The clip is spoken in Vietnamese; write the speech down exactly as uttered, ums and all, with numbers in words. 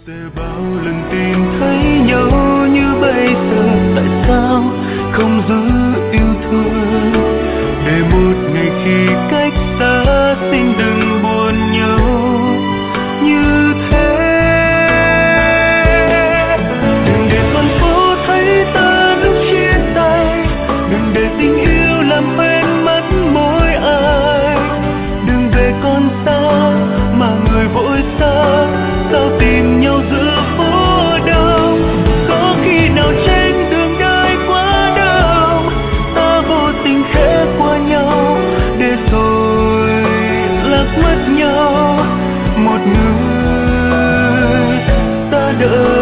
Từ bao lần tìm thấy nhau như bây giờ, tại sao không giữ yêu thương, để một ngày khi cách xa xin đừng buồn nhau như thế. Đừng để con phố thấy ta lúc chia tay, đừng để tình yêu làm quên mất mối ai. Đừng về con xa mà người vội xa, sao tìm nhau giữa phố đông. Có khi nào trên đường đời quá đông, ta vô tình khẽ qua nhau, để rồi lạc mất nhau. Một người ta đợi